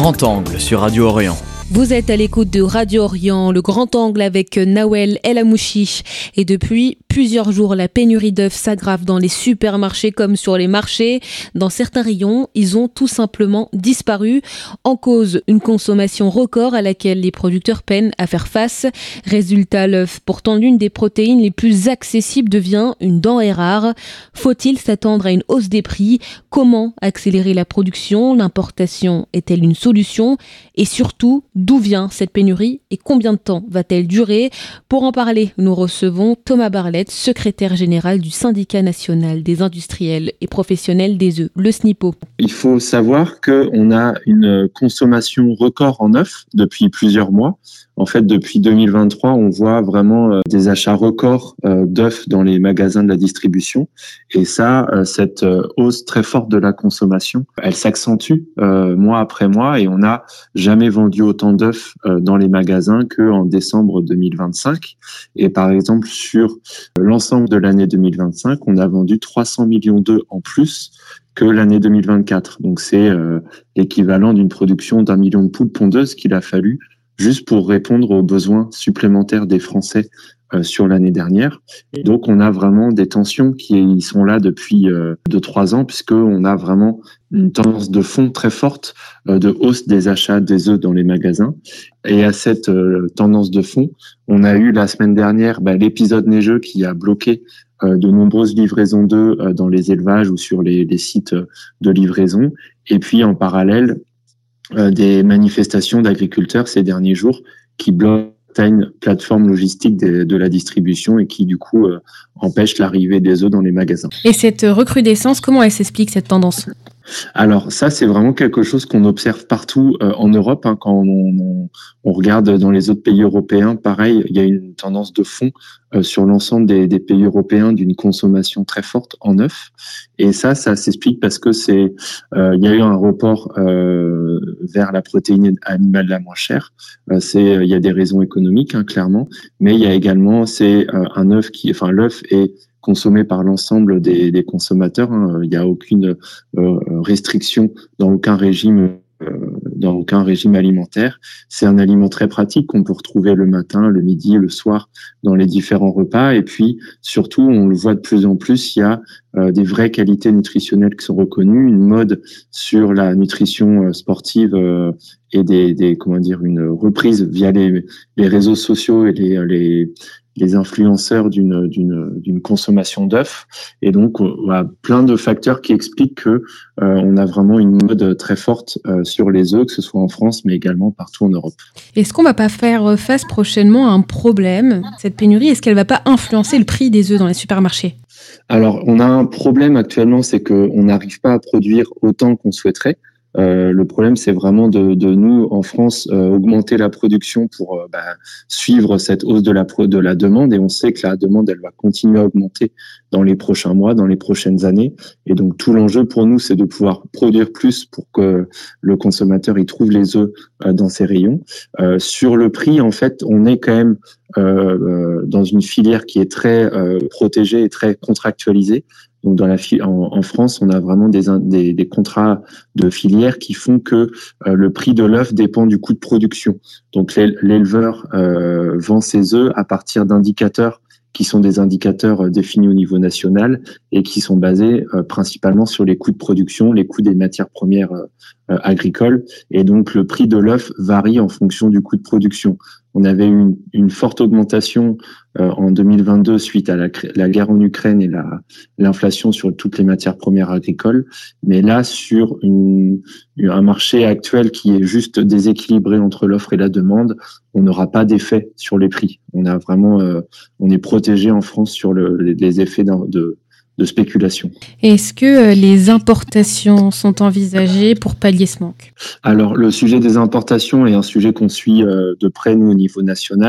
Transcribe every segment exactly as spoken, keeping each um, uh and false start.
Grand Angle sur Radio Orient. Vous êtes à l'écoute de Radio Orient, le Grand Angle avec Nawel El Amouchi. Et depuis plusieurs jours, la pénurie d'œufs s'aggrave dans les supermarchés comme sur les marchés. Dans certains rayons, ils ont tout simplement disparu. En cause, une consommation record à laquelle les producteurs peinent à faire face. Résultat, l'œuf, pourtant l'une des protéines les plus accessibles, devient une denrée rare. Faut-il s'attendre à une hausse des prix ? Comment accélérer la production ? L'importation est-elle une solution ? Et surtout, d'où vient cette pénurie et combien de temps va-t-elle durer ? Pour en parler, nous recevons Thomas Barlett, secrétaire général du Syndicat national des industriels et professionnels des œufs, le SNIPO. Il faut savoir qu'on a une consommation record en œufs depuis plusieurs mois. En fait, depuis deux mille vingt-trois, on voit vraiment des achats records d'œufs dans les magasins de la distribution. Et ça, cette hausse très forte de la consommation, elle s'accentue mois après mois et on n'a jamais vendu autant d'œufs dans les magasins qu'en décembre deux mille vingt-cinq. Et par exemple, sur l'ensemble de l'année deux mille vingt-cinq, on a vendu trois cents millions d'œufs en plus que l'année deux mille vingt-quatre. Donc c'est l'équivalent d'une production d'un million de poules pondeuses qu'il a fallu juste pour répondre aux besoins supplémentaires des Français euh, sur l'année dernière. Et donc, on a vraiment des tensions qui sont là depuis euh, deux, trois ans, puisqu'on a vraiment une tendance de fond très forte euh, de hausse des achats des œufs dans les magasins. Et à cette euh, tendance de fond, on a eu la semaine dernière bah, l'épisode neigeux qui a bloqué euh, de nombreuses livraisons d'œufs euh, dans les élevages ou sur les, les sites de livraison. Et puis, en parallèle, Euh, des manifestations d'agriculteurs ces derniers jours qui bloquent une plateforme logistique de, de la distribution et qui du coup euh, empêche l'arrivée des œufs dans les magasins. Et cette recrudescence, comment elle s'explique cette tendance ? Alors ça, c'est vraiment quelque chose qu'on observe partout euh, en Europe. Hein, quand on, on, on regarde dans les autres pays européens, pareil, il y a une tendance de fond euh, sur l'ensemble des, des pays européens d'une consommation très forte en œufs. Et ça, ça s'explique parce que c'est, euh, il y a eu un report euh, vers la protéine animale la moins chère. Euh, c'est, il y a des raisons économiques, hein, clairement, mais il y a également, c'est euh, un œuf qui, enfin, l'œuf est consommé par l'ensemble des, des consommateurs. Hein. Il n'y a aucune euh, restriction dans aucun régime, euh, dans aucun régime alimentaire. C'est un aliment très pratique qu'on peut retrouver le matin, le midi, le soir dans les différents repas. Et puis surtout, on le voit de plus en plus, il y a euh, des vraies qualités nutritionnelles qui sont reconnues, une mode sur la nutrition euh, sportive euh, et des, des comment dire une reprise via les, les réseaux sociaux et les, les les influenceurs d'une d'une d'une consommation d'œufs, et donc on a plein de facteurs qui expliquent que euh, on a vraiment une mode très forte euh, sur les œufs, que ce soit en France mais également partout en Europe. Est-ce qu'on va pas faire face prochainement à un problème, cette pénurie? Est-ce qu'elle va pas influencer le prix des œufs dans les supermarchés? Alors on a un problème actuellement, c'est que on n'arrive pas à produire autant qu'on souhaiterait. Euh, le problème, c'est vraiment de, de nous, en France, euh, augmenter la production pour euh, bah, suivre cette hausse de la, pro- de la demande. Et on sait que la demande, elle va continuer à augmenter dans les prochains mois, dans les prochaines années. Et donc, tout l'enjeu pour nous, c'est de pouvoir produire plus pour que le consommateur y trouve les œufs euh, dans ses rayons. Euh, sur le prix, en fait, on est quand même euh, euh, dans une filière qui est très euh, protégée et très contractualisée. Donc, dans la fi- en, en France, on a vraiment des, des, des contrats de filière qui font que euh, le prix de l'œuf dépend du coût de production. Donc, l'éleveur euh, vend ses œufs à partir d'indicateurs qui sont des indicateurs définis au niveau national et qui sont basés euh, principalement sur les coûts de production, les coûts des matières premières euh, euh, agricoles. Et donc, le prix de l'œuf varie en fonction du coût de production. On avait eu une, une forte augmentation euh, en deux mille vingt-deux suite à la, la guerre en Ukraine et la, l'inflation sur toutes les matières premières agricoles. Mais là, sur une, un marché actuel qui est juste déséquilibré entre l'offre et la demande, on n'aura pas d'effet sur les prix. On a vraiment, euh, on est protégé en France sur le, les effets de, de de spéculation. Est-ce que les importations sont envisagées pour pallier ce manque ? Alors, le sujet des importations est un sujet qu'on suit de près, nous, au niveau national.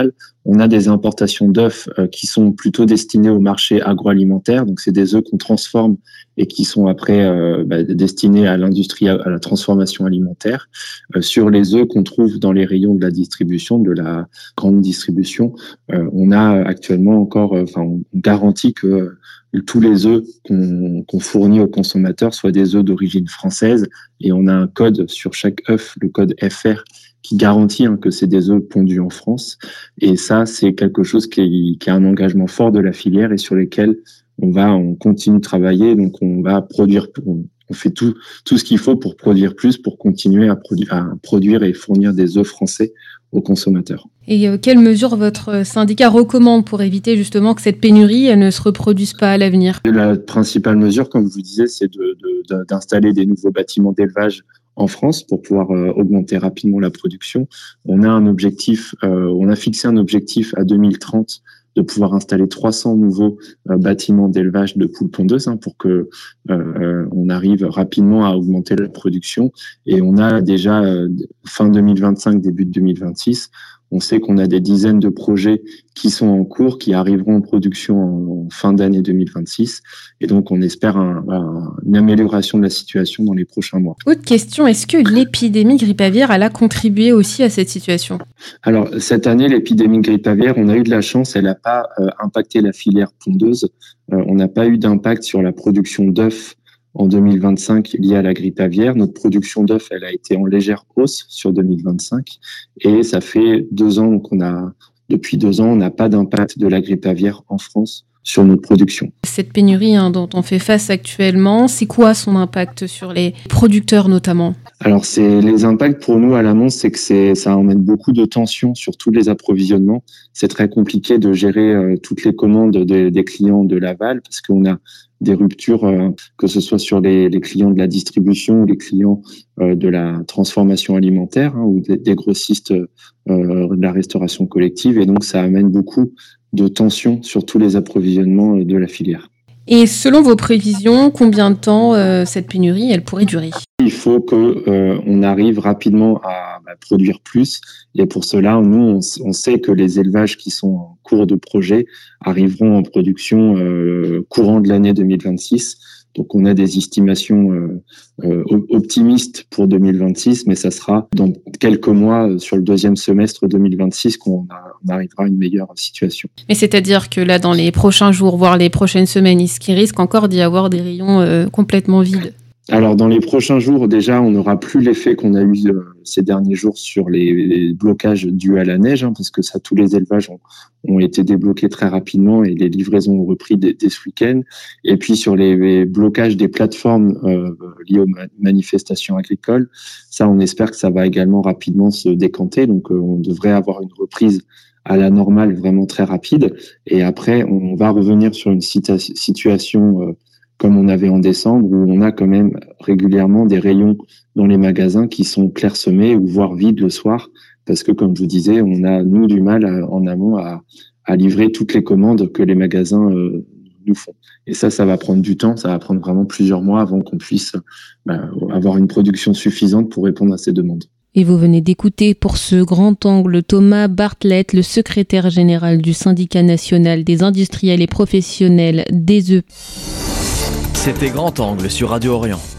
On a des importations d'œufs euh, qui sont plutôt destinés au marché agroalimentaire. Donc, c'est des œufs qu'on transforme et qui sont après euh, bah, destinés à l'industrie, à la transformation alimentaire. Euh, sur les œufs qu'on trouve dans les rayons de la distribution, de la grande distribution, euh, on a actuellement encore, enfin, euh, on garantit que euh, tous les œufs qu'on, qu'on fournit aux consommateurs soient des œufs d'origine française, et on a un code sur chaque œuf, le code F R, qui garantit hein, que c'est des œufs pondus en France. Et ça, c'est quelque chose qui est, qui a un engagement fort de la filière et sur lesquels on va, on continue de travailler. Donc, on va produire, on, on fait tout, tout ce qu'il faut pour produire plus, pour continuer à, produ- à produire et fournir des œufs français aux consommateurs. Et euh, quelles mesures votre syndicat recommande pour éviter justement que cette pénurie elle ne se reproduise pas à l'avenir ? La principale mesure, comme je vous disais, c'est de, de, d'installer des nouveaux bâtiments d'élevage en France pour pouvoir euh, augmenter rapidement la production. On a un objectif, euh, on a fixé un objectif à deux mille trente de pouvoir installer trois cents nouveaux euh, bâtiments d'élevage de poules pondeuses hein, pour que euh, on arrive rapidement à augmenter la production. Et on a déjà euh, fin deux mille vingt-cinq, début de deux mille vingt-six, on sait qu'on a des dizaines de projets qui sont en cours, qui arriveront en production en, en fin d'année deux mille vingt-six. Et donc, on espère un, un, une amélioration de la situation dans les prochains mois. Autre question, est-ce que l'épidémie grippe aviaire elle a contribué aussi à cette situation ? Alors, cette année, l'épidémie grippe aviaire, on a eu de la chance, elle n'a pas euh, impacté la filière pondeuse. Euh, on n'a pas eu d'impact sur la production d'œufs en deux mille vingt-cinq liée à la grippe aviaire. Notre production d'œufs, elle a été en légère hausse sur deux mille vingt-cinq. Et ça fait deux ans qu'on a, depuis deux ans, on n'a pas d'impact de la grippe aviaire en France sur notre production. Cette pénurie hein, dont on fait face actuellement, c'est quoi son impact sur les producteurs notamment ? Alors, c'est les impacts pour nous à l'amont, c'est que c'est, ça emmène beaucoup de tensions sur tous les approvisionnements. C'est très compliqué de gérer euh, toutes les commandes des, des clients de l'aval parce qu'on a des ruptures, euh, que ce soit sur les, les clients de la distribution ou les clients euh, de la transformation alimentaire hein, ou des, des grossistes euh, de la restauration collective. Et donc, ça amène beaucoup de tensions sur tous les approvisionnements de la filière. Et selon vos prévisions, combien de temps euh, cette pénurie elle pourrait durer ? Il faut que euh, on arrive rapidement à, à produire plus, et pour cela, nous, on, on sait que les élevages qui sont en cours de projet arriveront en production euh, courant de l'année deux mille vingt-six. Donc, on a des estimations euh, euh, optimistes pour deux mille vingt-six, mais ça sera dans quelques mois, sur le deuxième semestre deux mille vingt-six, qu'on a, on arrivera à une meilleure situation. Mais c'est-à-dire que là, dans les prochains jours, voire les prochaines semaines, il risque encore d'y avoir des rayons euh, complètement vides. Alors, dans les prochains jours, déjà, on n'aura plus l'effet qu'on a eu euh, ces derniers jours sur les, les blocages dus à la neige, hein, parce que ça, tous les élevages ont, ont été débloqués très rapidement et les livraisons ont repris dès, dès ce week-end. Et puis, sur les, les blocages des plateformes euh, liées aux ma- manifestations agricoles, ça, on espère que ça va également rapidement se décanter. Donc, euh, on devrait avoir une reprise à la normale vraiment très rapide. Et après, on va revenir sur une cita- situation euh, comme on avait en décembre, où on a quand même régulièrement des rayons dans les magasins qui sont clairsemés ou voire vides le soir, parce que comme je vous disais, on a, nous, du mal à, en amont à, à livrer toutes les commandes que les magasins euh, nous font. Et ça, ça va prendre du temps, ça va prendre vraiment plusieurs mois avant qu'on puisse bah, avoir une production suffisante pour répondre à ces demandes. Et vous venez d'écouter pour ce grand angle Thomas Bartlett, le secrétaire général du syndicat national des industriels et professionnels des œufs. C'était Grand Angle sur Radio Orient.